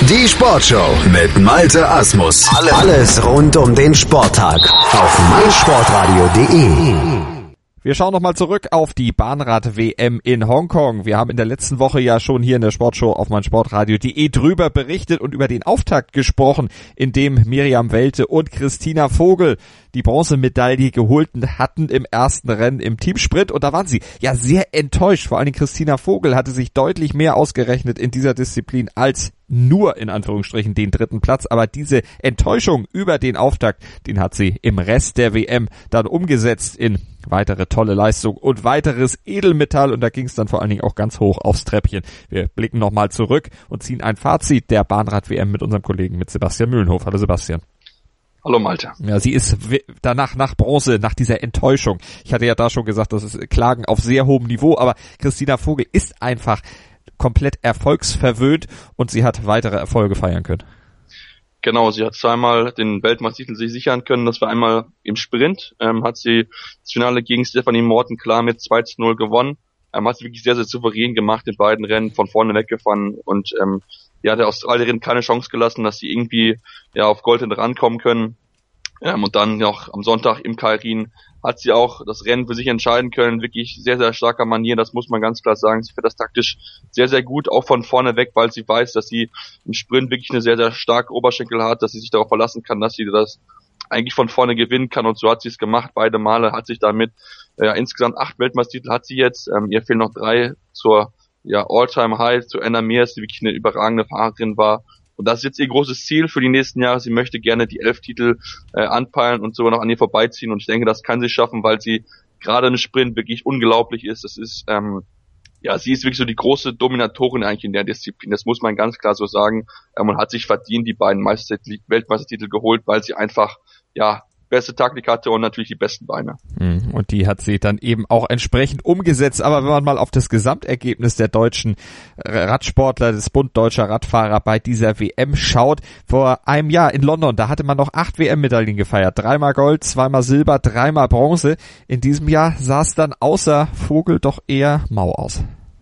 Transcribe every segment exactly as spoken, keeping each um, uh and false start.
Die Sportshow mit Malte Asmus. Alles rund um den Sporttag auf meinsportradio punkt de. Wir schauen nochmal zurück auf die Bahnrad-W M in Hongkong. Wir haben in der letzten Woche ja schon hier in der Sportshow auf meinsportradio punkt de drüber berichtet und über den Auftakt gesprochen, in dem Miriam Welte und Christina Vogel die Bronzemedaille geholt hatten im ersten Rennen im Teamsprint. Und da waren sie ja sehr enttäuscht. Vor allem Christina Vogel hatte sich deutlich mehr ausgerechnet in dieser Disziplin als nur in Anführungsstrichen den dritten Platz, aber diese Enttäuschung über den Auftakt, den hat sie im Rest der W M dann umgesetzt in weitere tolle Leistung und weiteres Edelmetall, und da ging es dann vor allen Dingen auch ganz hoch aufs Treppchen. Wir blicken nochmal zurück und ziehen ein Fazit der Bahnrad-W M mit unserem Kollegen, mit Sebastian Mühlenhof. Hallo Sebastian. Hallo Malte. Ja, sie ist danach nach Bronze, nach dieser Enttäuschung. Ich hatte ja da schon gesagt, das ist Klagen auf sehr hohem Niveau, aber Christina Vogel ist einfach komplett erfolgsverwöhnt und sie hat weitere Erfolge feiern können. Genau, sie hat zweimal den Weltmeistertitel sich sichern können. Das war einmal im Sprint, ähm, hat sie das Finale gegen Stephanie Morton klar mit zwei zu null gewonnen. Ähm, hat sie wirklich sehr, sehr souverän gemacht in beiden Rennen, von vorne weggefahren, und ähm, ja, der Australierin keine Chance gelassen, dass sie irgendwie ja auf Gold rankommen können. Ähm, und dann noch am Sonntag im Kairin hat sie auch das Rennen für sich entscheiden können. Wirklich sehr, sehr starker Manier, das muss man ganz klar sagen. Sie fährt das taktisch sehr, sehr gut, auch von vorne weg, weil sie weiß, dass sie im Sprint wirklich eine sehr, sehr starke Oberschenkel hat, dass sie sich darauf verlassen kann, dass sie das eigentlich von vorne gewinnen kann, und so hat sie es gemacht. Beide Male hat sich damit ja, insgesamt acht Weltmeistertitel hat sie jetzt. Ähm, ihr fehlen noch drei zur ja, All-Time-High, zu Anna Mears, die wirklich eine überragende Fahrerin war. Und das ist jetzt ihr großes Ziel für die nächsten Jahre. Sie möchte gerne die elf Titel äh, anpeilen und sogar noch an ihr vorbeiziehen. Und ich denke, das kann sie schaffen, weil sie gerade im Sprint wirklich unglaublich ist. Das ist, ähm, ja, sie ist wirklich so die große Dominatorin eigentlich in der Disziplin. Das muss man ganz klar so sagen. Ähm, und hat sich verdient die beiden Meistertitel, Weltmeistertitel geholt, weil sie einfach, ja, beste Taktik hatte und natürlich die besten Beine. Und die hat sie dann eben auch entsprechend umgesetzt. Aber wenn man mal auf das Gesamtergebnis der deutschen Radsportler, des Bund Deutscher Radfahrer bei dieser W M schaut, vor einem Jahr in London, da hatte man noch acht W M-Medaillen gefeiert. Dreimal Gold, zweimal Silber, dreimal Bronze. In diesem Jahr sah es dann außer Vogel doch eher mau aus.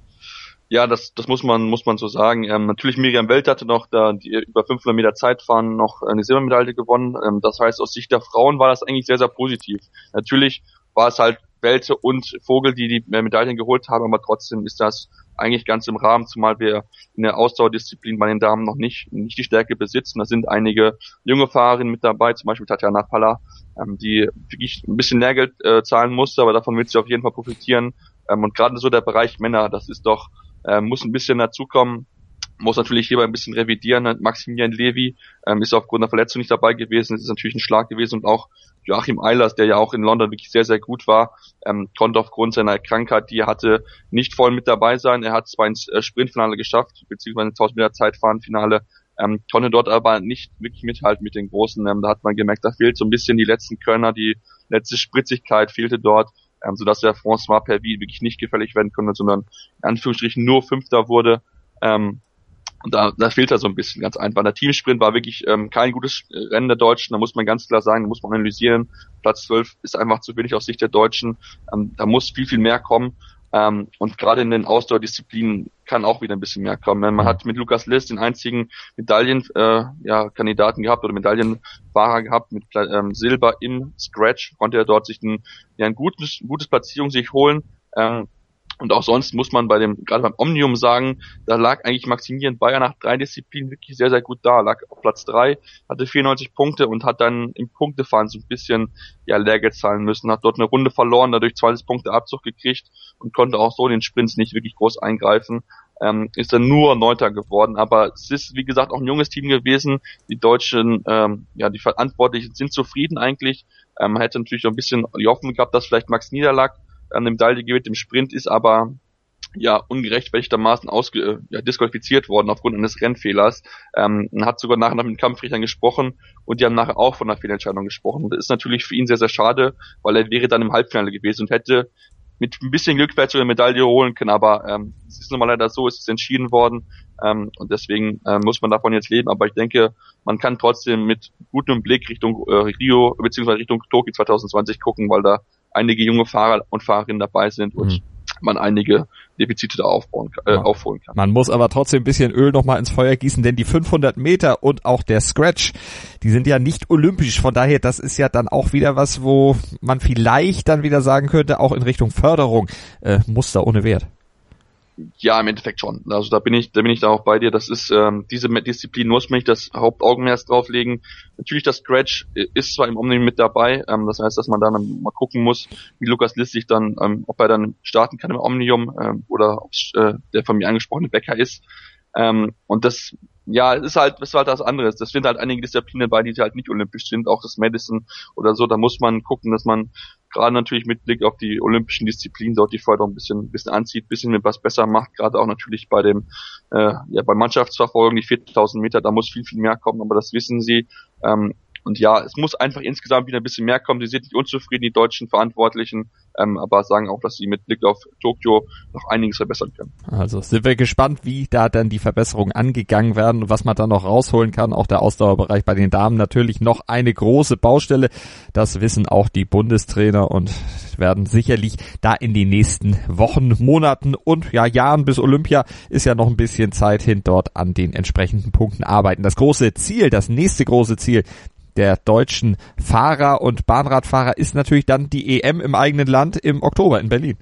Ja, das, das muss man, muss man so sagen. Ähm, natürlich Miriam Welte hatte noch da die über fünfhundert Meter Zeitfahren noch eine Silbermedaille gewonnen. Ähm, das heißt, aus Sicht der Frauen war das eigentlich sehr, sehr positiv. Natürlich war es halt Welte und Vogel, die die Medaillen geholt haben, aber trotzdem ist das eigentlich ganz im Rahmen, zumal wir in der Ausdauerdisziplin bei den Damen noch nicht, nicht die Stärke besitzen. Da sind einige junge Fahrerinnen mit dabei, zum Beispiel Tatjana Paller, ähm, die wirklich ein bisschen Lehrgeld äh, zahlen musste, aber davon wird sie auf jeden Fall profitieren. Ähm, und gerade so der Bereich Männer, das ist doch Ähm, muss ein bisschen dazukommen, muss natürlich hierbei ein bisschen revidieren. Maximilian Levy ähm, ist aufgrund der Verletzung nicht dabei gewesen, das ist natürlich ein Schlag gewesen, und auch Joachim Eilers, der ja auch in London wirklich sehr, sehr gut war, ähm, konnte aufgrund seiner Krankheit, die er hatte, nicht voll mit dabei sein. Er hat zwar ins äh, Sprintfinale geschafft, beziehungsweise ins tausend Meter Zeitfahrenfinale, ähm, konnte dort aber nicht wirklich mithalten mit den Großen. Ähm, da hat man gemerkt, da fehlt so ein bisschen die letzten Körner, die letzte Spritzigkeit fehlte dort, ähm, sodass der François Pervy wirklich nicht gefährlich werden konnte, sondern in Anführungsstrichen nur Fünfter wurde. Ähm, und da, da fehlt er so ein bisschen, ganz einfach. Der Teamsprint war wirklich ähm, kein gutes Rennen der Deutschen, da muss man ganz klar sagen, da muss man analysieren. Platz zwölf ist einfach zu wenig aus Sicht der Deutschen. Ähm, da muss viel, viel mehr kommen. Ähm, und gerade in den Ausdauerdisziplinen kann auch wieder ein bisschen mehr kommen. Man hat mit Lukas List den einzigen Medaillen, äh, ja, Kandidaten gehabt oder Medaillenfahrer gehabt mit ähm, Silber im Scratch, konnte er dort sich ein, ja, ein gutes, gutes Platzierung sich holen. Ähm, und auch sonst muss man bei dem, gerade beim Omnium sagen, da lag eigentlich Maximilian Bayer nach drei Disziplinen wirklich sehr, sehr gut da, lag auf Platz drei, hatte vierundneunzig Punkte und hat dann im Punktefahren so ein bisschen, ja, Lehrgeld zahlen müssen, hat dort eine Runde verloren, dadurch zwanzig Punkte Abzug gekriegt und konnte auch so in den Sprints nicht wirklich groß eingreifen. Ähm, ist dann nur Neunter geworden, aber es ist, wie gesagt, auch ein junges Team gewesen. Die Deutschen, ähm, ja, die Verantwortlichen sind zufrieden eigentlich. Ähm, man hätte natürlich auch ein bisschen die Hoffnung gehabt, dass vielleicht Max Niederlack an dem Medaille gewinnt im Sprint, ist aber ja ungerechtfertigtermaßen ausge, ja, disqualifiziert worden aufgrund eines Rennfehlers. Ähm, hat sogar nachher mit den Kampfrichtern gesprochen und die haben nachher auch von einer Fehlentscheidung gesprochen. Das ist natürlich für ihn sehr, sehr schade, weil er wäre dann im Halbfinale gewesen und hätte mit ein bisschen Glück vielleicht so eine Medaille holen können, aber ähm, es ist nun mal leider so, es ist entschieden worden, ähm, und deswegen äh, muss man davon jetzt leben, aber ich denke, man kann trotzdem mit gutem Blick Richtung äh, Rio bzw. Richtung Tokio zwanzig zwanzig gucken, weil da einige junge Fahrer und Fahrerinnen dabei sind und mhm. man einige Defizite da aufbauen, äh, aufholen kann. Man muss aber trotzdem ein bisschen Öl nochmal ins Feuer gießen, denn die fünfhundert Meter und auch der Scratch, die sind ja nicht olympisch. Von daher, das ist ja dann auch wieder was, wo man vielleicht dann wieder sagen könnte, auch in Richtung Förderung, äh, Muster ohne Wert. Ja, im Endeffekt schon. Also da bin ich, da bin ich da auch bei dir. Das ist ähm, diese Disziplin muss man nicht das Hauptaugenmerk drauflegen. Natürlich das Scratch ist zwar im Omnium mit dabei, ähm, das heißt, dass man dann mal gucken muss, wie Lukas List sich dann, ähm, ob er dann starten kann im Omnium ähm, oder ob äh, der von mir angesprochene Bäcker ist. Ähm, und das, ja, es ist halt, es ist halt was anderes. Das sind halt einige Disziplinen bei, die halt nicht olympisch sind, auch das Madison oder so. Da muss man gucken, dass man gerade natürlich mit Blick auf die olympischen Disziplinen dort die Förderung ein bisschen, ein bisschen anzieht, ein bisschen was besser macht, gerade auch natürlich bei dem, äh, ja, bei Mannschaftsverfolgung, die viertausend Meter, da muss viel, viel mehr kommen, aber das wissen sie, ähm, und ja, es muss einfach insgesamt wieder ein bisschen mehr kommen. Sie sind nicht unzufrieden, die deutschen Verantwortlichen, ähm, aber sagen auch, dass sie mit Blick auf Tokio noch einiges verbessern können. Also sind wir gespannt, wie da dann die Verbesserungen angegangen werden und was man dann noch rausholen kann. Auch der Ausdauerbereich bei den Damen natürlich noch eine große Baustelle. Das wissen auch die Bundestrainer und werden sicherlich da in den nächsten Wochen, Monaten und ja Jahren bis Olympia ist ja noch ein bisschen Zeit hin, dort an den entsprechenden Punkten arbeiten. Das große Ziel, das nächste große Ziel der deutschen Fahrer und Bahnradfahrer ist natürlich dann die E M im eigenen Land im Oktober in Berlin.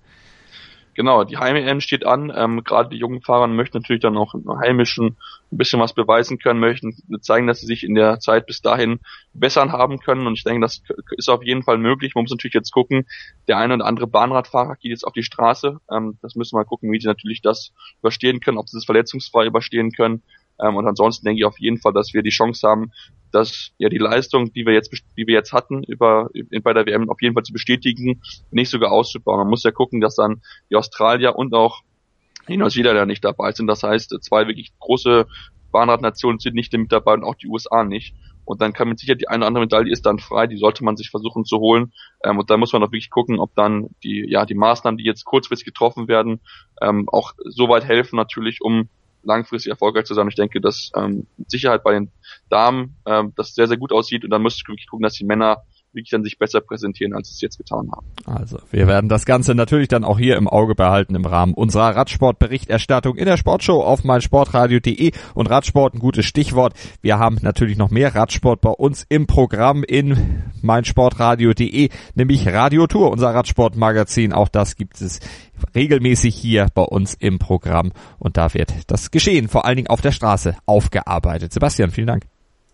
Genau, die Heim-E M steht an. Ähm, gerade die jungen Fahrer möchten natürlich dann auch im Heimischen ein bisschen was beweisen können, möchten zeigen, dass sie sich in der Zeit bis dahin bessern haben können. Und ich denke, das ist auf jeden Fall möglich. Man muss natürlich jetzt gucken, der eine oder andere Bahnradfahrer geht jetzt auf die Straße. Ähm, das müssen wir mal gucken, wie sie natürlich das überstehen können, ob sie das verletzungsfrei überstehen können. Ähm, und ansonsten denke ich auf jeden Fall, dass wir die Chance haben, dass ja die Leistung, die wir jetzt, die wir jetzt hatten, über bei der W M auf jeden Fall zu bestätigen, nicht sogar auszubauen. Man muss ja gucken, dass dann die Australier und auch die Neuseeländer nicht dabei sind. Das heißt, zwei wirklich große Bahnradnationen sind nicht mit dabei und auch die U S A nicht. Und dann kann mit Sicherheit die eine oder andere Medaille ist dann frei, die sollte man sich versuchen zu holen. Ähm, und da muss man auch wirklich gucken, ob dann die ja die Maßnahmen, die jetzt kurzfristig getroffen werden, ähm, auch so weit helfen natürlich, um langfristig erfolgreich zu sein. Ich denke, dass ähm, mit Sicherheit bei den Damen ähm, das sehr, sehr gut aussieht und dann muss ich wirklich gucken, dass die Männer wirklich dann sich besser präsentieren, als sie es jetzt getan haben. Also, wir werden das Ganze natürlich dann auch hier im Auge behalten im Rahmen unserer Radsportberichterstattung in der Sportshow auf meinsportradio punkt de und Radsport, ein gutes Stichwort. Wir haben natürlich noch mehr Radsport bei uns im Programm in meinsportradio punkt de, nämlich Radio Tour, unser Radsportmagazin. Auch das gibt es regelmäßig hier bei uns im Programm und da wird das Geschehen vor allen Dingen auf der Straße aufgearbeitet. Sebastian, vielen Dank.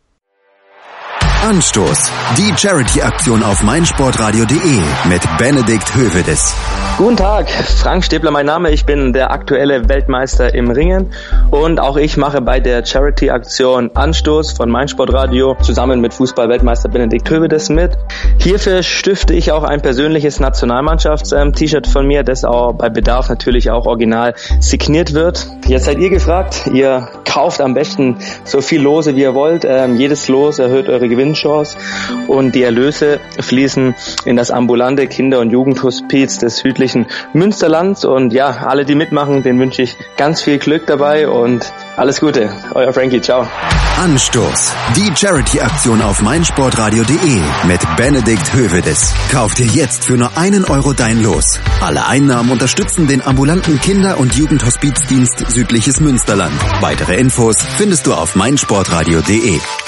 Anstoß. Die Charity-Aktion auf meinsportradio punkt de mit Benedikt Hövedes. Guten Tag, Frank Stäbler mein Name. Ich bin der aktuelle Weltmeister im Ringen und auch ich mache bei der Charity-Aktion Anstoß von meinsportradio zusammen mit Fußball-Weltmeister Benedikt Hövedes mit. Hierfür stifte ich auch ein persönliches Nationalmannschafts-T-Shirt von mir, das auch bei Bedarf natürlich auch original signiert wird. Jetzt seid ihr gefragt. Ihr kauft am besten so viel Lose, wie ihr wollt. Ähm, jedes Los erhöht eure Gewinnchance und die Erlöse fließen in das ambulante Kinder- und Jugendhospiz des südlichen Münsterlands. Und ja, alle, die mitmachen, denen wünsche ich ganz viel Glück dabei und alles Gute. Euer Frankie, ciao. Anstoß. Die Charity-Aktion auf meinsportradio punkt de mit Benedikt Hövedes. Kauf dir jetzt für nur einen Euro dein Los. Alle Einnahmen unterstützen den ambulanten Kinder- und Jugendhospizdienst Südliches Münsterland. Weitere Infos findest du auf meinsportradio punkt de.